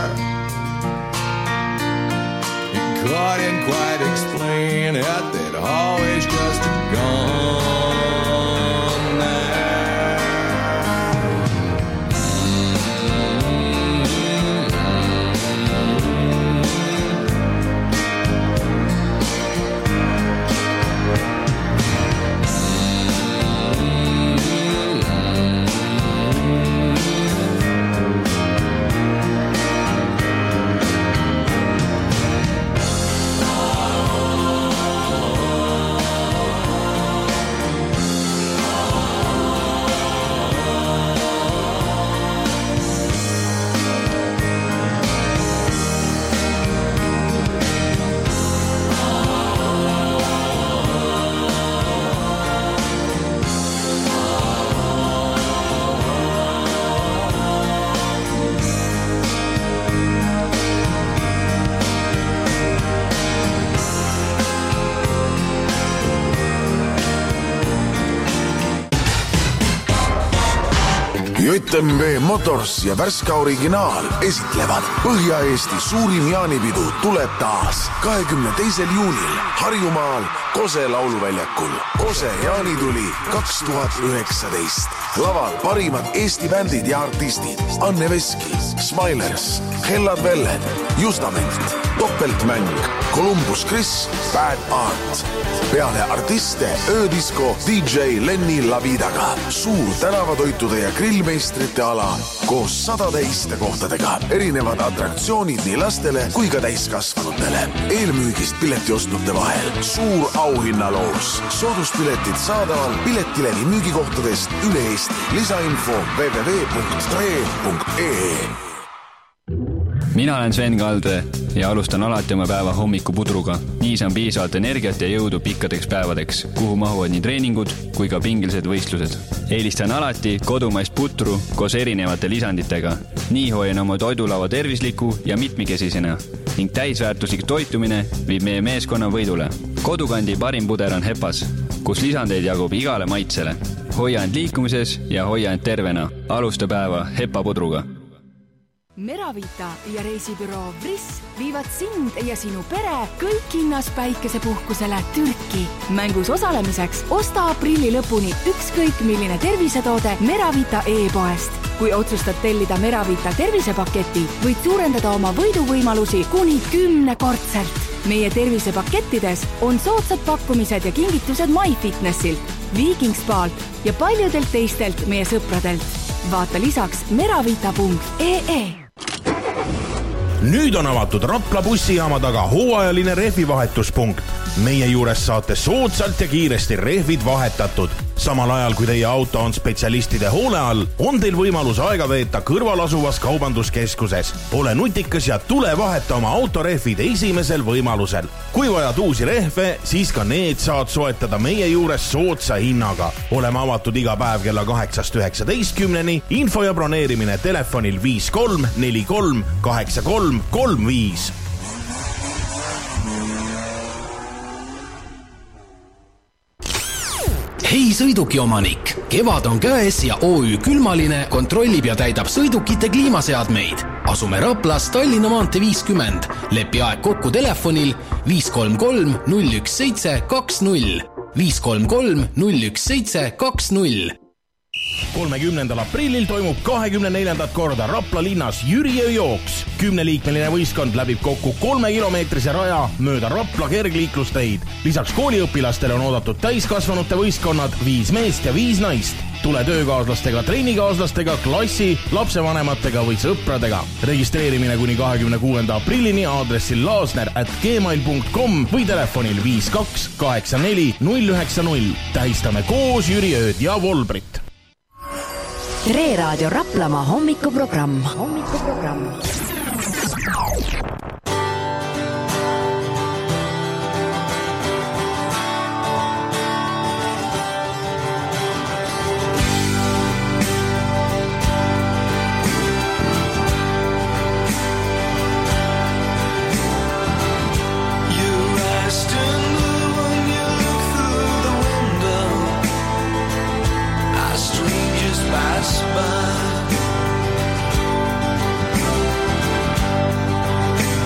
He couldn't quite explain it, they'd always just gone. J M W Motors ja Värska Originaal esitlevad Põhja-Eesti suurim jaanipidu tuleb taas kahekümne teisel juunil Harjumaal Kose lauluväljakul. Kose jaanituli kaks tuhat üheksateist. Laval parimad Eesti bändid ja artistid. Anne Veski, Smilers, Hellad Velled, Justament, Doppeltmäng, Columbus Chris, Bad Art. Peale artiste öödisko D J Lenny Lavidaga. Suur tänavatoitude ja grillmeistrite ala koos sadade istekohtadega. Erinevad atraktsioonid nii lastele kui ka täiskasvanutele. Eelmüügist piletiostnute vahel. Suur auhinnaloos. Sooduspiletid saadaval Piletilevi müügikohtadest üle Eesti. Lisainfo w w w punkt tre punkt e e. Mina olen Sven Kaldre ja alustan alati oma päeva hommikupudruga. Nii saan piisavalt energiat ja jõudu pikkadeks päevadeks, kuhu mahuvad nii treeningud kui ka pingilised võistlused. Eelistan alati kodumaist putru koos erinevate lisanditega. Nii hoian oma toidulava tervisliku ja mitmikesisena ning täisväärtuslik toitumine viib meie meeskonna võidule. Kodukandi parim puder on Hepas, kus lisandeid jagub igale maitsele. Hoia end liikumises ja hoia end tervena. Alusta päeva Hepa pudruga. Meravita ja reisibüroo Vris viivad sind ja sinu pere kõik hinnas päikesepuhkusele Türki. Mängus osalemiseks osta aprilli lõpuni ükskõik milline tervisetoode Meravita e-poest. Kui otsustad tellida Meravita tervisepaketi, võid suurendada oma võiduvõimalusi kuni kümnekordselt. Meie tervisepakettides on soodsad pakkumised ja kingitused MyFitnessilt, Viikingspaalt ja paljudelt teistelt meie sõpradelt. Vaata lisaks meravita punkt e e. Nüüd on avatud Rapla bussijaama taga hooajaline rehvivahetuspunkt. Meie juures saate soodsalt ja kiiresti rehvid vahetatud. Samal ajal, kui teie auto on spetsialistide hoole all, on teil võimalus aega veeta kõrval asuvas kaubanduskeskuses. Ole nutikas ja tule vaheta oma autorehvid esimesel võimalusel. Kui vajad uusi rehve, siis ka need saad soetada meie juures soodsa hinnaga. Oleme avatud iga päev kella kaheksast üheksateistkümneni. Info ja broneerimine telefonil viis kolm neli kolm kaheksa kolm kolm viis. Hei sõiduki omanik, kevad on käes ja O Ü Külmaline kontrollib ja täidab sõidukite kliimaseadmeid. Asume Raplas Tallinna maantee viiskümmend. Lepi aeg kokku telefonil viis kolm kolm null üks seitse kaks null. viis kolm kolm null üks seitse kaks null. kolmekümnendal aprillil toimub kahekümne neljandat korda Rapla linnas Jüriöö jooks. Kümneliikmeline võistkond läbib kokku kolme kilomeetrise raja mööda Rapla kergliiklusteid. Lisaks kooliõpilastele on oodatud täiskasvanute võistkonnad viis meest ja viis naist. Tule töökaaslastega, treenikaaslastega, klassi, lapsevanematega või sõpradega. Registreerimine kuni kahekümne kuuenda aprillini aadressil laasner at gmail punkt com või telefonil viis kaks kaheksa neli null üheksa null. Tähistame koos Jüriööd ja Volbrit. Tre Raadio Raplamaa hommikuprogramm. Hommikuprogramm. By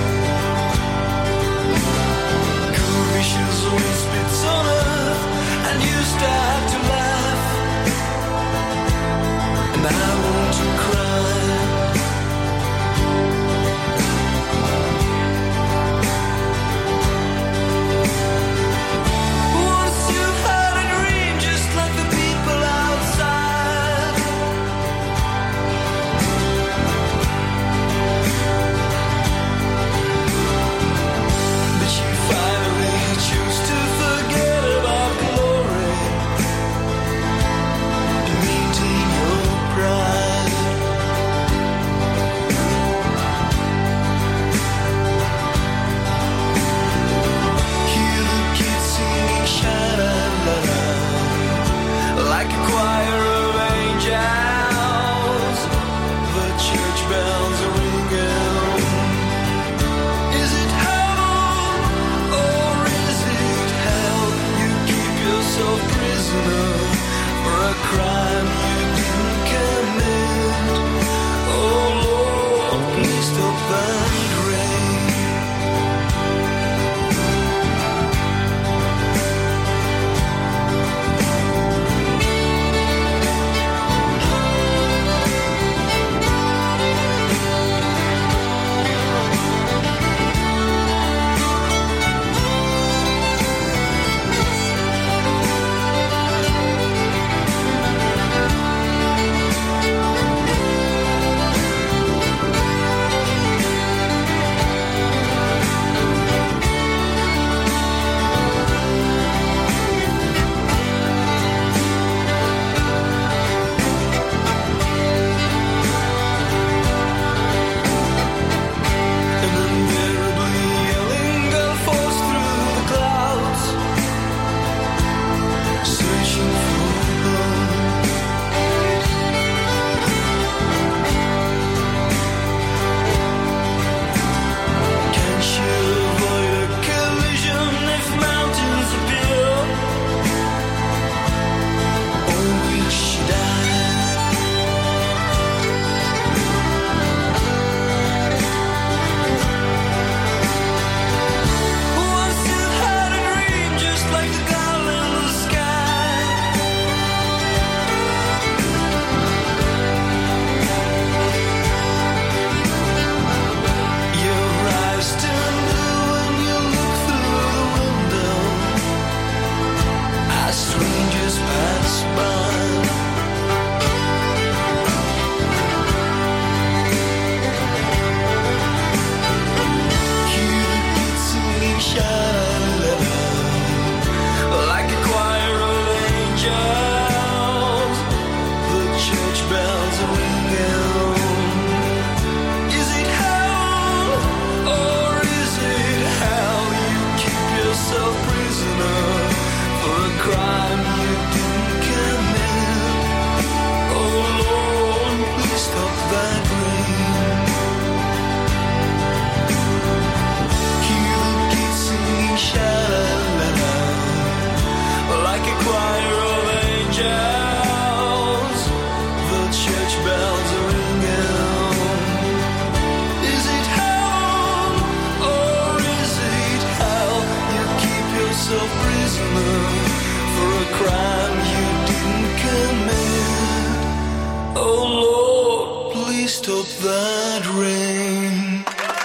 Oh Lord, please stop that rain.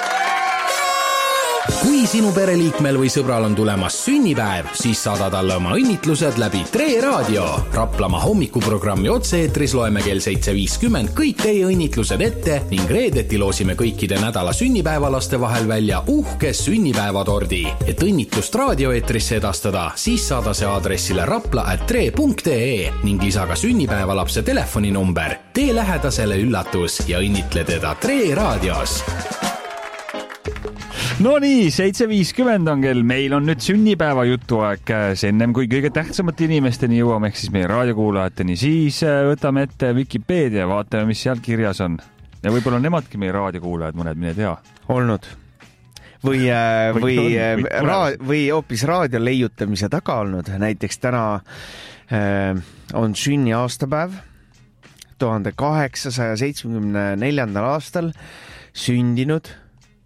Kui sinu pereliikmel või sõbral on tulemas sünnipäev, siis saada talle oma õnnitlused läbi Tre Raadio. Raplamaa hommikuprogrammi otse-eetris loeme kell seitse viiskümmend kõik teie õnnitlused ette ning reedeti loosime kõikide nädala sünnipäevalaste vahel välja uhke sünnipäevatordi. Et õnnitlust raadioeetrisse edastada, siis saada see aadressile rapla at tre punkt ee ning lisa ka sünnipäevalapse telefoninumber. Tee lähedasele üllatus ja õnnitle teda Tre Raadios. No nii, seitse viiskümmend on kell, meil on nüüd sünnipäeva jutuaeg käes, ennem kui kõige tähtsamate inimesteni jõuame, ehk siis meie raadiokuulajateni, siis võtame ette Wikipedia, vaatame, mis seal kirjas on. Ja võib-olla nemadki meie raadiokuulajad, mõned mine tea. Olnud. Või, või, või, või, ra- või hoopis raadio leiutamise taga olnud. Näiteks täna äh, on sünni aastapäev tuhande kaheksasaja seitsmekümne neljandal aastal sündinud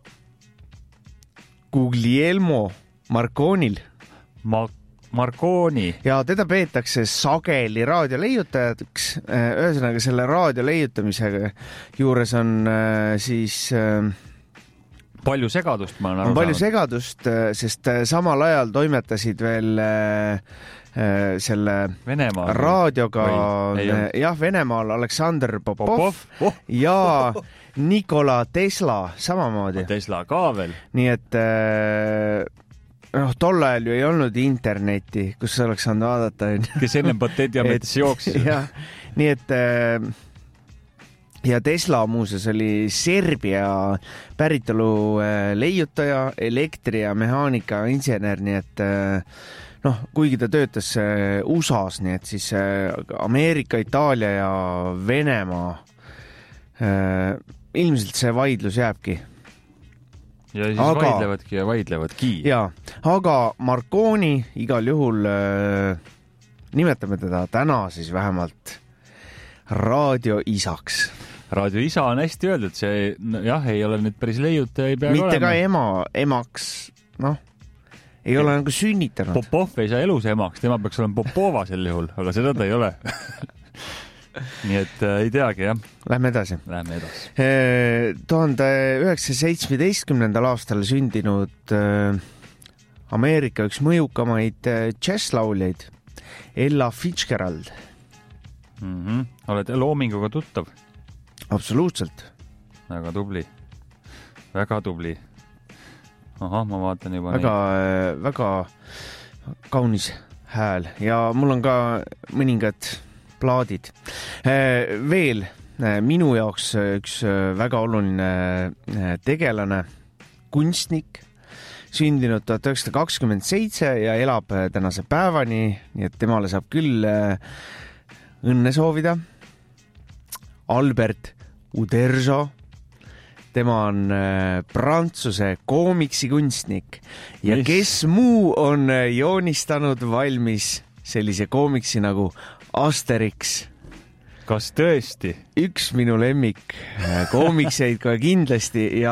Guglielmo Marconil. Ma- Marconi. Ja teda peetakse sageli raadioleiutajaks. Ühesõnaga selle raadioleiutamise juures on siis... Palju segadust, ma olen aru palju saanud. segadust, sest samal ajal toimetasid veel selle Venemaal raadioga, või, jah, Venemaal Aleksander Popov, Popov? Oh. ja Nikola Tesla samamoodi. Tesla ka veel. Nii et noh, tol ajal ju ei olnud interneti, kus oleks saanud vaadata. Kes ennem patentiametisse jooksis. Ja, nii et ja Tesla muuses oli Serbia päritolu leiutaja, elektri- ja mehaanika insener, nii et noh, kuigi ta töötas U S A-s, nii et siis Ameerika, Itaalia ja Venemaa ilmselt see vaidlus jääbki. Ja siis aga, vaidlevadki ja vaidlevadki. Jaa, aga Marconi igal juhul äh, nimetame teda täna siis vähemalt raadioisaks. Raadioisa on hästi öeldud, see jah, ei ole nüüd päris leiutaja, ei pea mitte olema. Ka ema, emaks, noh, ei ja. ole nagu sünnitanud. Popov ei saa elus emaks, tema peaks olema Popova sel juhul, aga seda ta ei ole. Nii et äh, ei teagi, jah. Lähme edasi. Lähme edasi. tuhande üheksasaja seitsmeteistkümnendal aastal sündinud äh, Ameerika üks mõjukamaid äh, džässlauljaid, Ella Fitzgerald. Mm-hmm. Oled loominguga tuttav? Absoluutselt. Väga tubli. Väga tubli. Aha, ma vaatan juba väga, nii. Väga kaunis hääl ja mul on ka mõningad plaadid. Veel minu jaoks üks väga oluline tegelane, kunstnik, sündinud tuhat üheksasada kakskümmend seitse ja elab tänase päevani, nii et temale saab küll õnne soovida. Albert Uderzo, tema on prantsuse koomiksikunstnik ja Mis? Kes muu on joonistanud valmis sellise koomiksi nagu Asterix. Kas tõesti? Üks minu lemmik koomikseid kohe kindlasti ja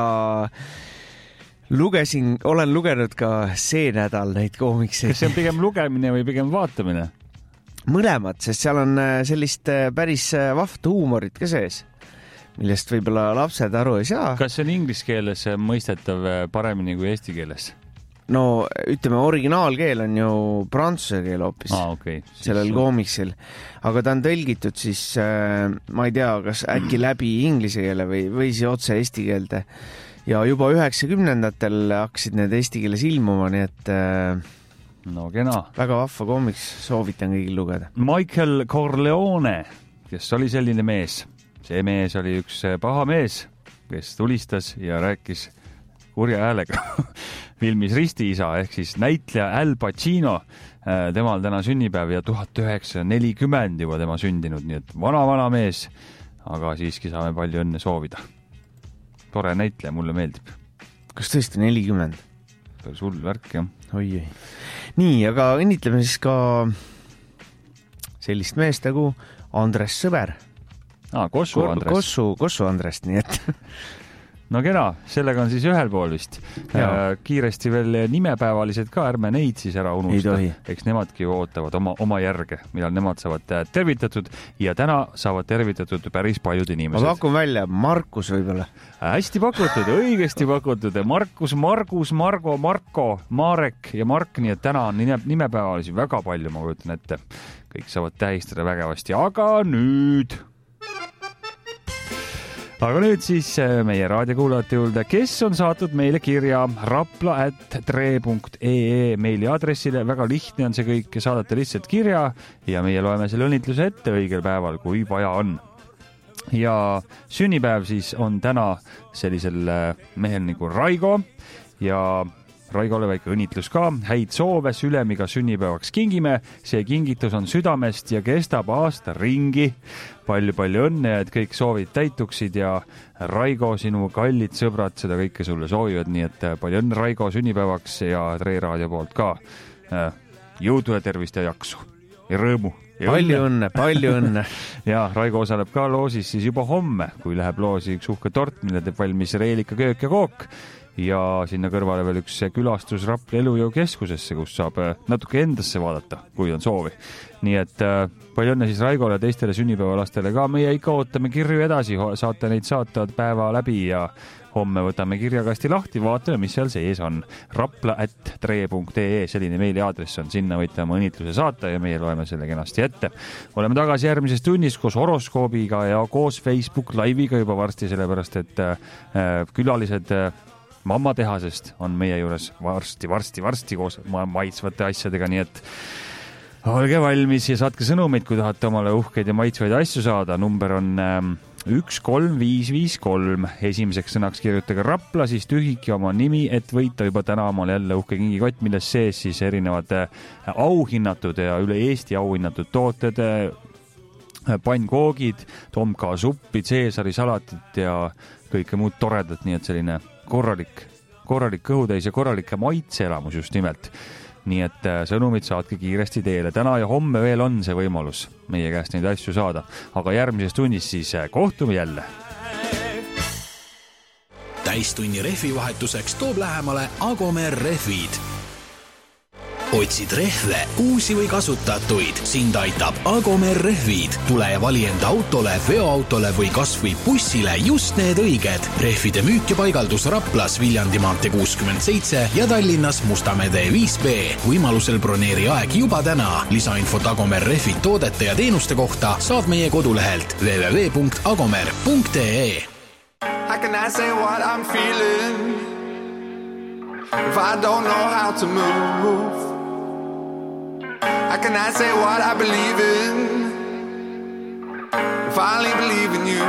lugesin, olen lugenud ka see nädal neid koomikseid. Kas see on pigem lugemine või pigem vaatamine? Mõlemad, sest seal on sellist päris vahvt huumorit ka sees, millest võib-olla lapsed aru ei saa. Kas see on inglise keeles mõistetav paremini kui eesti keeles? No ütleme, originaalkeel on ju prantsuse keel hoopis ah, okay. sellel koomiksil, aga ta on tõlgitud siis, äh, ma ei tea, kas äkki läbi inglise keele või, või siis otse eesti keelde ja juba üheksakümnendatel hakkasid need eesti keeles ilmuma, nii et äh, no kena. Väga vahva koomiks, soovitan kõigil lugeda. Michael Corleone, kes oli selline mees, see mees oli üks paha mees, kes tulistas ja rääkis kurja häälega filmis Ristiisa ehk siis näitleja Al Pacino, temal täna sünnipäev ja tuhat üheksasada nelikümmend juba tema sündinud, nii et vana-vana mees, aga siiski saame palju õnne soovida. Tore näitleja, mulle meeldib. Kas tõesti nelikümmend? Päris hull värk, jah. Oi, oi. Nii, aga õnnitleme siis ka sellist meest nagu Andres Sõber. Ah, Kossu Andres. Kossu, Kossu Andrest, nii et no kena, sellega on siis ühel pool vist. Kiiresti veel nimepäevalised ka, ärme neid siis ära unusta. Eks nemadki ootavad oma, oma järge, millal nemad saavad tervitatud ja täna saavad tervitatud päris paljud inimesed. Ma pakun välja, Markus võib-olla. Hästi pakutud, õigesti pakutud. Markus, Margus, Margo, Marko, Marek ja Mark, nii et täna on nime, nimepäevalisi väga palju, ma kujutan ette. Kõik saavad tähistada vägevasti, aga nüüd... Aga nüüd siis meie raadiokuulajate juurde, kes on saatnud meile kirja rapla at tre punkt ee meili aadressile. Väga lihtne on see kõik, saadate lihtsalt kirja ja meie loeme selle õnnitluse ette õigel päeval, kui vaja on. Ja sünnipäev siis on täna sellisel mehel nagu Raigo ja Raigole väike õnnitlus ka. Häid soove sülemiga sünnipäevaks kingime. See kingitus on südamest ja kestab aasta ringi. Palju-palju õnne, et kõik soovid täituksid ja Raigo, sinu kallid sõbrad, seda kõike sulle soovivad. Nii et palju õnne Raigo sünnipäevaks ja Tre Raadio poolt ka. Jõudu ja tervist ja jaksu ja rõõmu. Ja palju õnne, palju õnne. Ja Raigo osaleb ka loosis siis juba homme, kui läheb loosi üks uhke tort, mille teeb valmis Reelika köök ja kook. Ja sinna kõrvale veel üks külastus Rapla elujõukeskusesse, kus saab natuke endasse vaadata, kui on soovi. Nii et palju õnne siis Raigole ja teistele sünnipäevalastele ka. Meie ikka ootame kirju edasi, saate neid saata päeva läbi ja homme võtame kirjakasti lahti, vaatame, mis seal sees on. rapla at tre punkt ee, selline meili aadress on, sinna võite oma õnnitluse saata ja meie loeme selle kenasti ette. Oleme tagasi järgmises tunnis koos horoskoobiga ja koos Facebook Live'iga juba varsti, sellepärast et külalised Mamma tehasest on meie juures varsti, varsti, varsti koos maitsvate asjadega, nii et olge valmis ja saatke sõnumeid, kui tahate omale uhkeid ja maitsvaid asju saada. Number on üks kolm viis viis kolm. Esimeseks sõnaks kirjutage Rapla, siis tühiki oma nimi, et võita juba täna omale jälle uhke kingikott, milles sees siis erinevad auhinnatud ja üle Eesti auhinnatud tooted, pannkoogid, tomka suppi, Caesari salatit ja kõike muud toredat, nii et selline korralik, korralik kõhutäis ja korralik maitseelamus just nimelt. Nii et sõnumid saatke kiiresti teele. Täna ja homme veel on see võimalus meie käest neid asju saada. Aga järgmises tunnis siis kohtume jälle. Täistunni rehvivahetuseks toob lähemale Agomer rehvid. Otsid rehve, uusi või kasutatuid, sind aitab Agomer rehvid. Tule ja vali enda autole, veoautole või kas või bussile just need õiged. Rehvide müük ja paigaldus Raplas, Viljandi maantee kuuskümmend seitse ja Tallinnas Mustamäe viis B. Võimalusel broneeri aeg juba täna. Lisainfot Agomer rehvid toodete ja teenuste kohta saad meie kodulehelt w w w punkt agomer punkt ee. How can I say what I'm feeling if I don't know how to move? How can I say what I believe in if I only believe in you?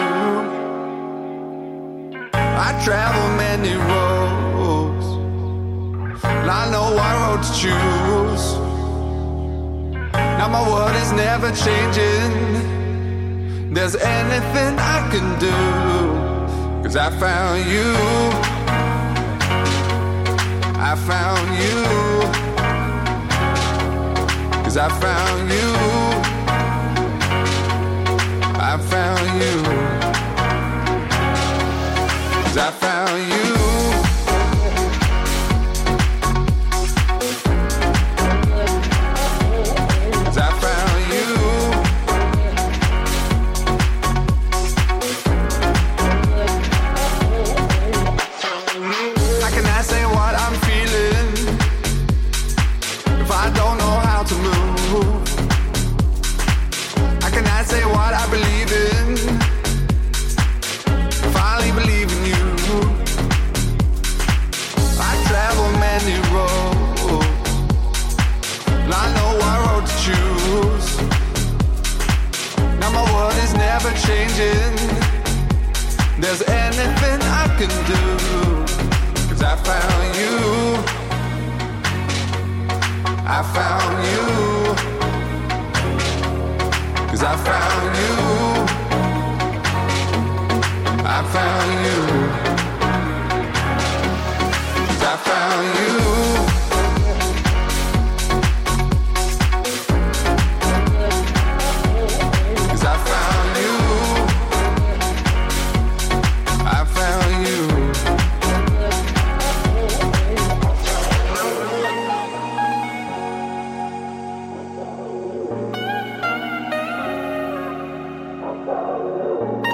I travel many roads and I know what road to choose. Now my world is never changing. There's anything I can do, 'cause I found you. I found you. 'Cause I found you. I found you. 'Cause I found you. 'Cause I found you. How can I say what I'm feeling if I don't know how to move? How can I say what I believe in if I only believe in you? I travel many roads and I know what road to choose. Now my world is never changing. There's anything I can do, 'cause I found you. I found you. 'Cause I found you. I found